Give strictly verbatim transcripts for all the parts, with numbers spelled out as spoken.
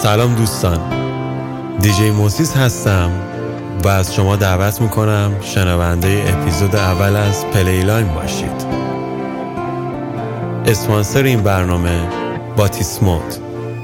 سلام دوستان، دیجی موسیس هستم و از شما دعوت میکنم شنونده اپیزود اول از پلیلاین باشید. اسپانسر این برنامه باتیسموت.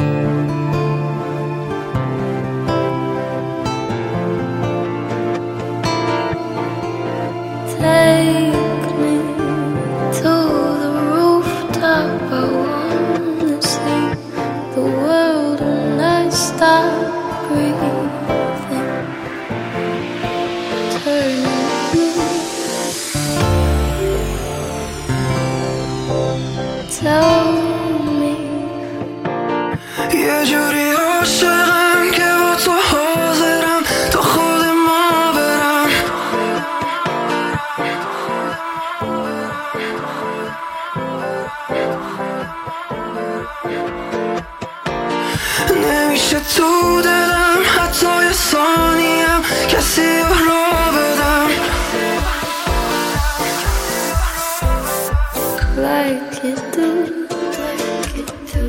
یه جوری عاشقم که با تو حاضرم تا خود ما برم. نمیشه تو دلم حتی یه ثانیم کسی را بدم. Like it do, like it do.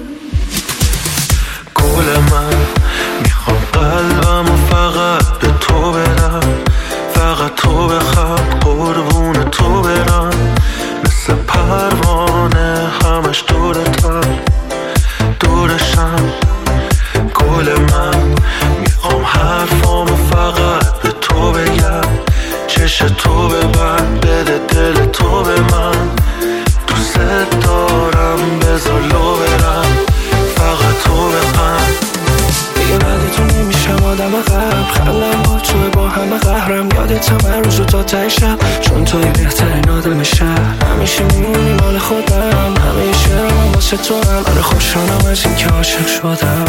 گل من میخوام قلبم و فقط به تو برم، فقط تو بخواب قربون تو برم، مثل پروانه همش دورتم دورشم. گل من میخوام حرفامو فقط به تو بگم، چش تو ببند بده دل تو به من، دوست دارم بذار لو برم، فقط تو بخند. دیگه بعد تو نمیشم آدم قبل، خلم با توه با همه قهرم، یادتم هر روز و تا ته شب، چون توی بهترین آدم شهر. همیشه میمونی مال خودم، همه شعرم هم واسه تو هم، آره خوشحالم از این که عاشق شدم.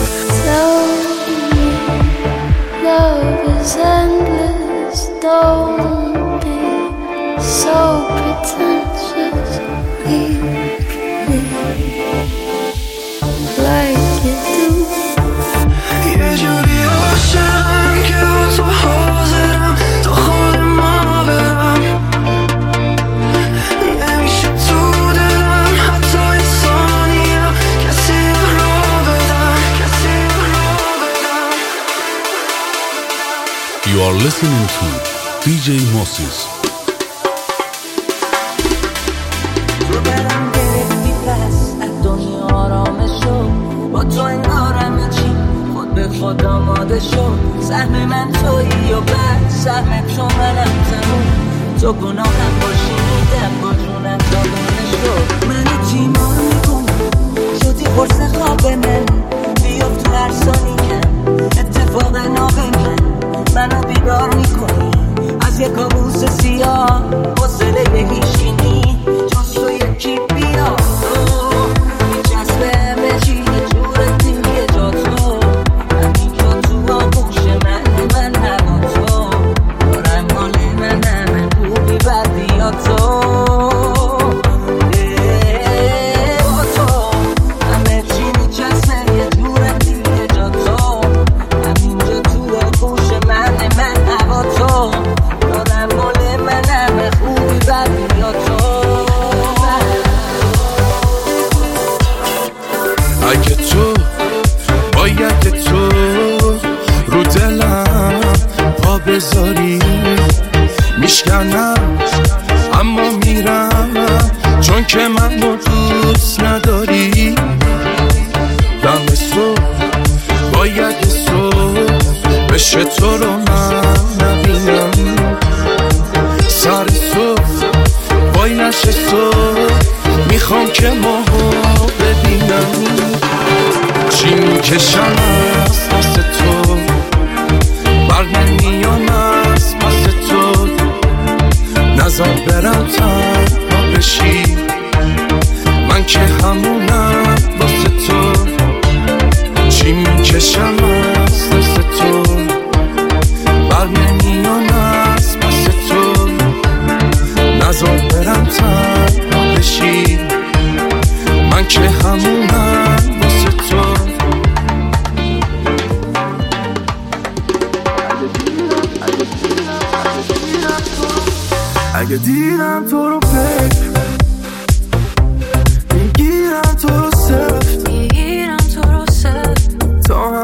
Love is endless, don't be so pretentious. Leave me like you do. یه جوری عاشقم که با تو حاضرم تا خود ما برم. نمیشه تو دلم حتی یه ثانیم کسی را بدم، کسی را بدم. You are listening to دیجی موسیس. تو برم گرفتی پس از دنیا آرامه شد، با تو انگار همه چی خود به خود آماده شد. سهم من تویی و بعد سهم تو منم تموم، تو گناهم باشی میدم با جونم زادانه شد. منو تیمار میکنم شدی قرص خواب من، بیافت تو هر ثانیه اتفاق ناب من، منو بیدار میکنی از یک کابوس سیاه، حوصله هیچی جز تو یکی بیا. میچسبه همه چی یه جورتی یه جا تو، همین جا تو آغوش من من هوا تو، دارم حال من همه خوبی بدی یا تو. با تو همه چی میچسبه یه جورتی یه جا تو، همین جا تو آغوش من من هوا تو، دارم حال من همه خوبی بدی یا تو. اگه تو باید تو رو دلم پا بذاری، میشکنم اما میرم چون که منو دوست نداری. دم صبح باید صبح بشه تو رو من نبینم، سر صبح وای نشه صبح میخوام که ماها ببینم. چی میکشم از پس تو بر نمیام از پس تو، نظر برم تنها بشی من که همونم واسه تو. چی میکشم از پس تو بر نمیام از پس تو، نظر برم تنها بشی من که همونم واسه تو. اگه دیدم تو رو فکر میگیرم تو رو سفت، میگیرم تو رو سفت، تا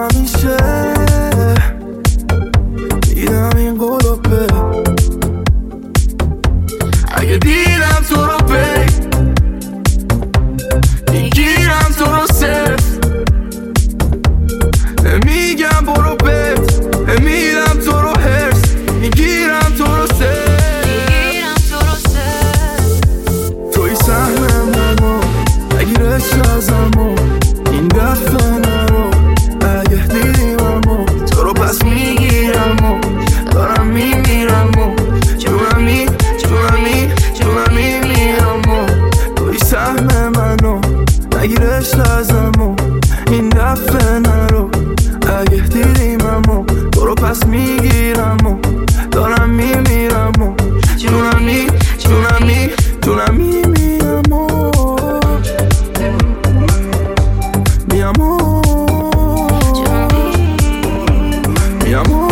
جونم می می امور می امور می امور.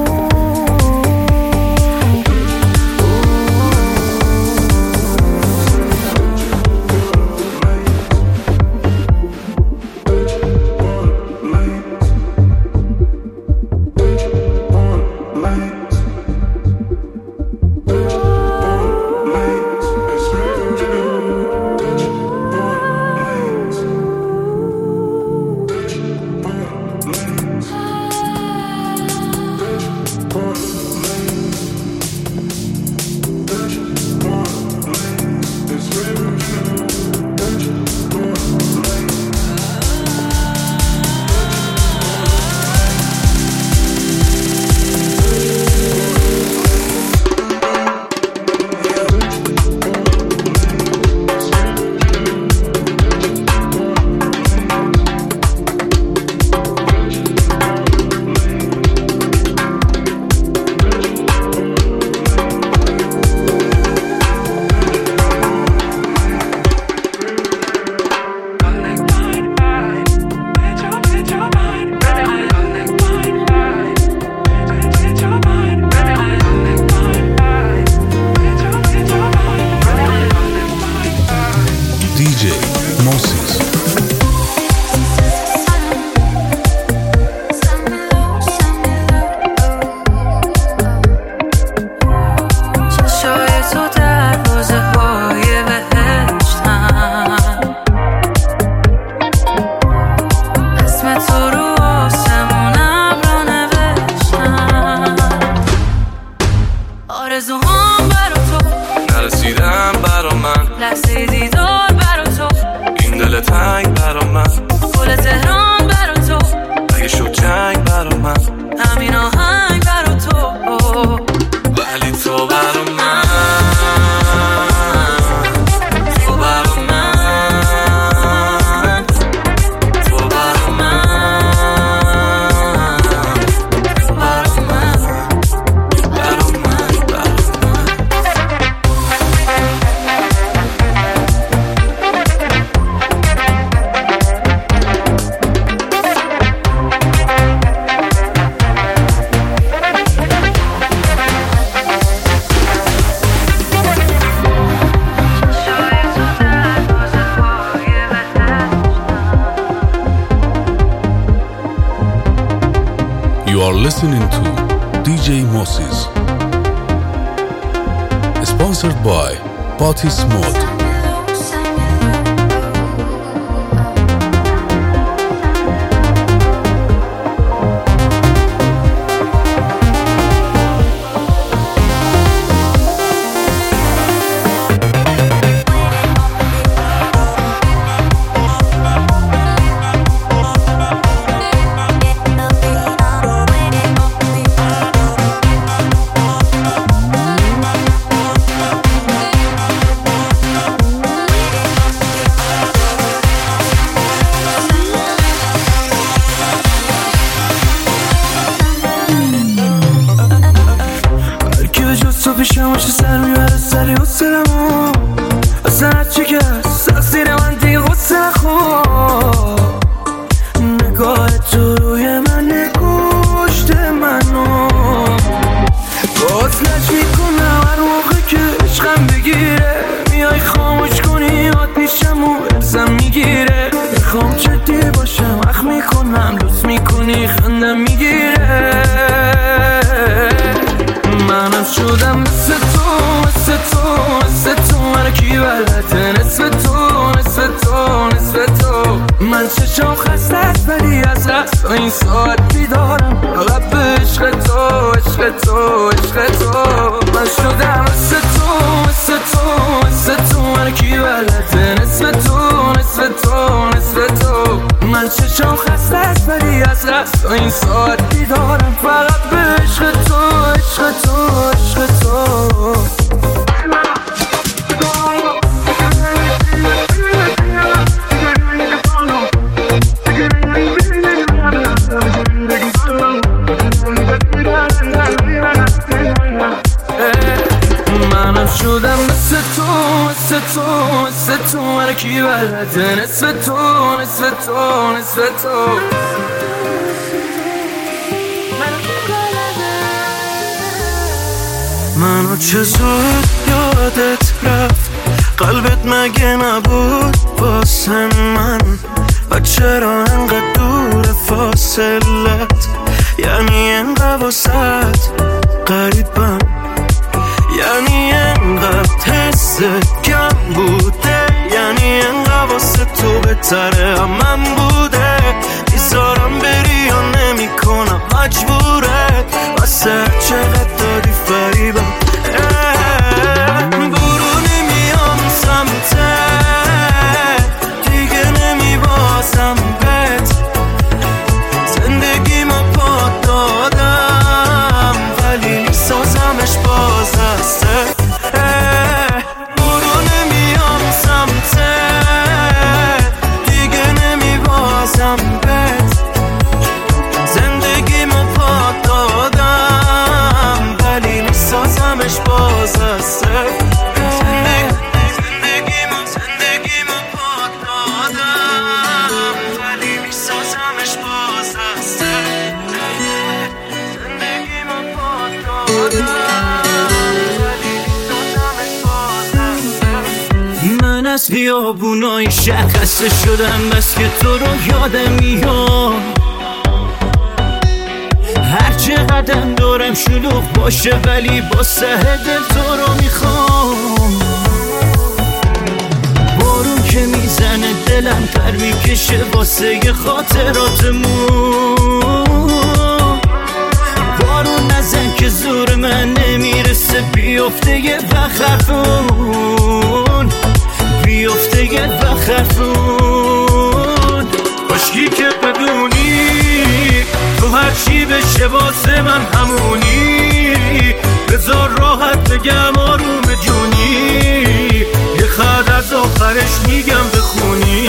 You are listening to D J Moses, sponsored by Batis Mode. پیشم باشه سر میبره سری حسنمو اصلا هرچی که هست سیر من دیگه غصه نخور. نگاه تو روی من نکشت منو بازلش میکنم هر موقع که عشقم بگیره میای خاموش کنی یاد میشم و ارزم میگیره. میخوام جدی باشم اخ میکنم لوس میکنی خندم میگیره. منم شدم مثل تو مثل تو مثل تو من کی بلده نصف تو نصف تو نصف تو. من چشم خسته است ولی از رست تا این ساعت بیدارم فقط به عشق تو عشق تو عشق تو. من شدم مثل تو مثل تو مثل تو من کی بلده نصف تو نصف تو نصف تو. من چشم خسته است ولی از رست تا این ساعت بیدارم فقط به عشق تو عشق تو عشق تو. منم شدم مثل تو مثل نصف تو نصف تو من کی بلده نصف تو نصف تو نصف تو منو چه زود یادت رفت قلبت مگه نبود واسه من و چرا انقدر دور فاصلت یعنی انقدر واسط قریبم یعنی انقدر حس کم بوده یعنی انقدر واسه تو بهتره هم من بوده میذارم بری یا نمی کنم مجبوره واسه چقدر دادی فریبم برو نمیام سمته دیگه نمی بازم بهت زندگی ما پا دادم ولی میسازمش باز هسته برو نمیام سمته دیگه نمی بازم بهت زندگی ما پا دادم ولی میسازمش باز هسته زندگی ما زندگی ما پا دادم ولی میسازمش باز هسته زندگی ما پا دادم ولی میسازمش باز هسته من از بیابونای شهر خسته شدم بس که تو رو یادم میاد هر چقدر دارم شلوغ باشه ولی با سه دل تو رو میخوام بارون که میزنه دلم پر میکشه واسه خاطراتمون بارون نزن که زور من نمیرسه بیفته یه بخرفون بیفته یه بخرفون کاشکی که بدونی تو هرچی بشه واسه من همونی بذار راحت بگم آروم جونی یه خط از آخرش میگم بخونی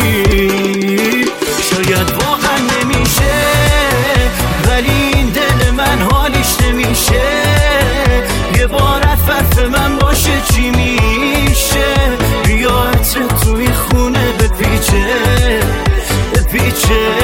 شاید واقعا نمیشه ولی این دل من حالیش نمیشه یه بار حرف من باشه چی میشه بیایت توی خونه بپیچه بپیچه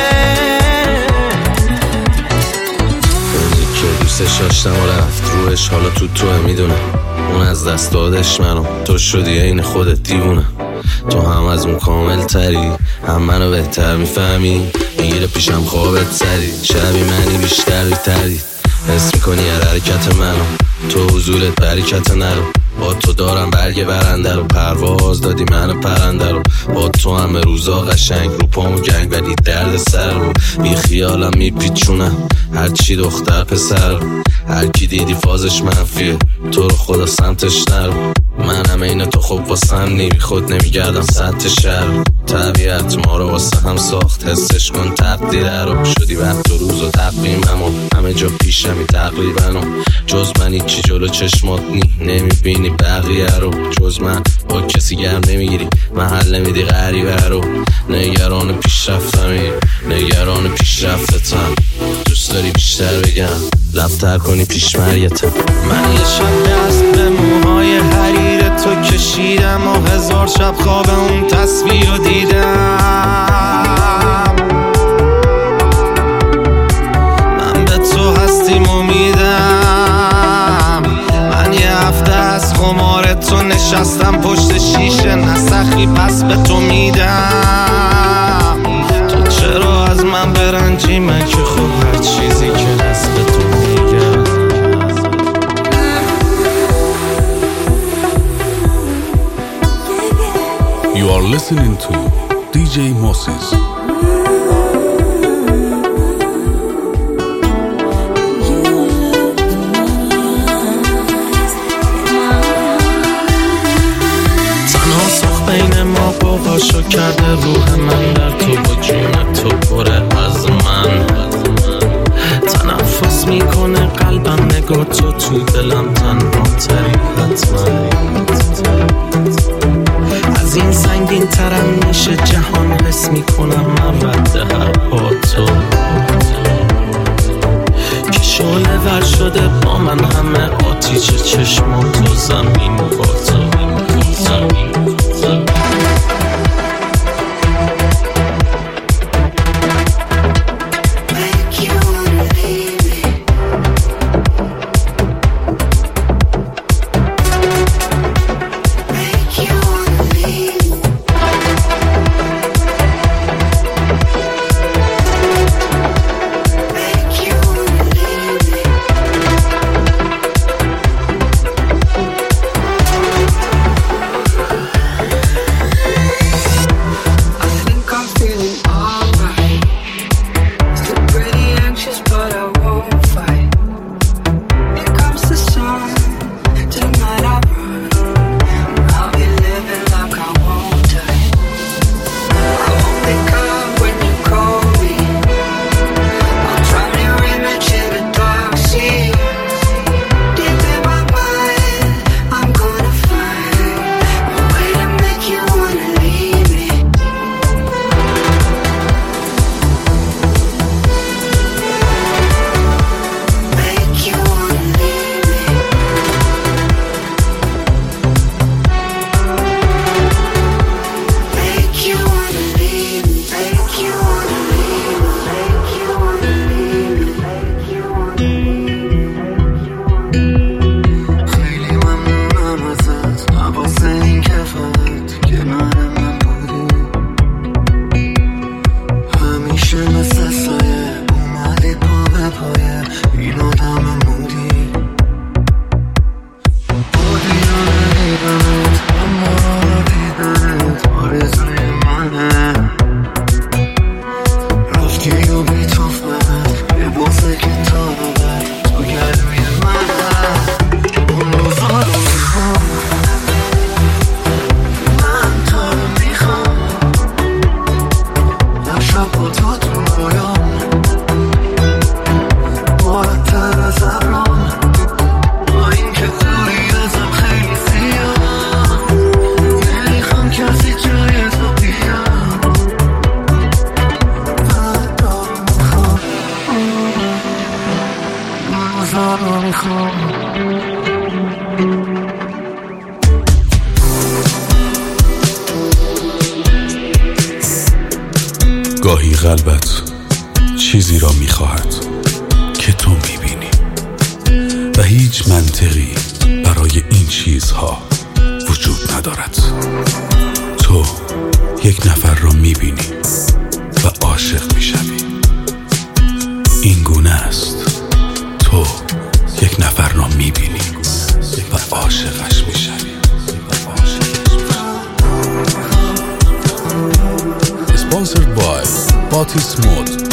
دوستش داشتم و رفت روش حالا تو توه میدونه اون از دست دادش منو تو شدی این خودت دیوونه تو هم از اون کامل تری هم منو بهتر میفهمی میگیره پیشم خوابت سری شبی منی بیشتر بیتری حس میکنی هر حرکت منو تو حضورت برکت نرو با تو دارم برگ برنده رو پرواز دادی من پرنده رو با تو همه روزا قشنگ رو پامو گنگ ولی درد سر رو بی خیالم میپیچونم هرچی دختر پسر هر کی دیدی فازش منفیه تو رو خدا سمتش نرو منم اینه تو خوب واسم نی خود نمیگردم سمت شهر طبیعت ما رو واسه هم ساخت حسش کن تقدیر رو شدی وقت و روز و تقویمم و همه جا پیشمی تقریبا جز من هیچی جلو چشمات نی نمیبینی بقیه رو جز من با کسی گرم نمیگیری محل نمیدی غریبه رو نگران پیشرفتمی نگران پیشرفتتم دوست داری بیشتر بگم دفتر کنی پیش مریتم من یه شب دست به موهای حریر تو کشیدم و هزار شب خواب اون تصویر رو دیدم من به تو هستیم امیدم من یه هفته از خمار تو نشستم پشت شیشه نسخی پس به تو میدم تو چرا از من برنجی من که خب هر چیزی که هست به تو میگم You are listening to دی جی Moses. تنها سخت بین ما باقاشو کرده روح من در تو با جون تو پره از من تنفس میکنه قلبم نگاه تو تو دلم تنها تری حتما از این سنگین ترم میشه جهان حس میکنم من رد هر پا تو که شعله ور شده با من همه آتیش چشم تو زمین با تو گاهی قلبت چیزی را می‌خواهد که تو می‌بینی و هیچ منطقی برای این چیزها وجود ندارد. تو یک نفر را می‌بینی و عاشق می‌شوی. این گونه است. تو یک نفر را می‌بینی و عاشقش می‌شوی. Sponsored by Batis Mode.